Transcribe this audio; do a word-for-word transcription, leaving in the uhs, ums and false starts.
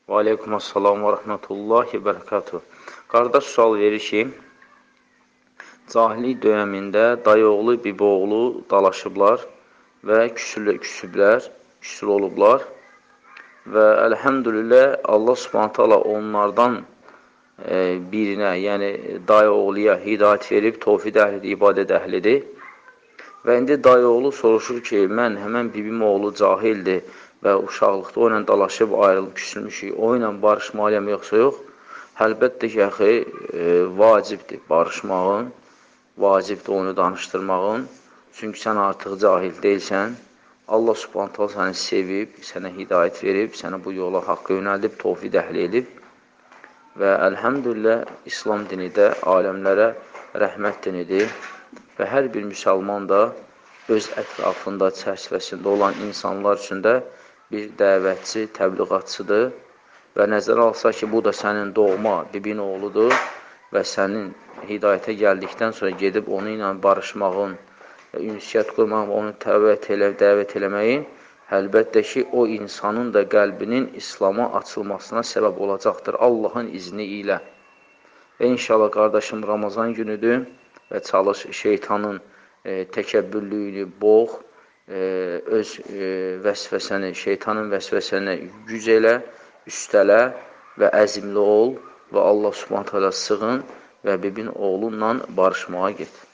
Və aleykumussalam və rəhmətullahi və bərəkatuhu. Qardaş sual verir ki, cahillik dönəmində dayıoğlu, biboğlu dalaşıblar və küsüblər, küsül olublar və əlhəmdülillah Allah subhanət hala onlardan e, birinə, yəni dayıoğluya hidayət verib, tovfid əhlidir, ibadət əhlidir. Və indi dayıoğlu soruşur ki, mən həmən bibim oğlu cahildir və uşaqlıqda o ilə dalaşıb, ayrılıb, küsülmüşük, o ilə barışmalıyam, yoxsa yox? Əlbəttə ki, əxi, e, vacibdir barışmağın, vacibdir onu danışdırmağın, çünki sən artıq cahil deyilsən, Allah subhanət hala səni sevib, sənə hidayət verib, sənə bu yola haqqı yönəldib, tovfid əhli edib və əlhəmdülillah, İslam dini də aləmlərə rəhmət dinidir və hər bir müsəlman da öz ətrafında, çərçivəsində olan insanlar üçün də bir dəvətçi, təbliğatçıdır və nəzərə alsa ki, bu da sənin doğma bibin oğludur və sənin hidayətə gəldikdən sonra gedib onu ilə barışmağın, ünsiyyət qurmağın, onu təvət elə, dəvət eləməyin, əlbəttə ki, o insanın da qəlbinin İslama açılmasına səbəb olacaqdır Allahın izni ilə. Və inşallah qardaşım Ramazan günüdür və çalış şeytanın e, təkəbbürlüyünü boğ, e, öz e, vəsvəsəni, şeytanın vəsvəsəni güc elə, üstələ və əzimli ol və Allah subhanət hələ sığın və bibin oğlunla barışmağa get.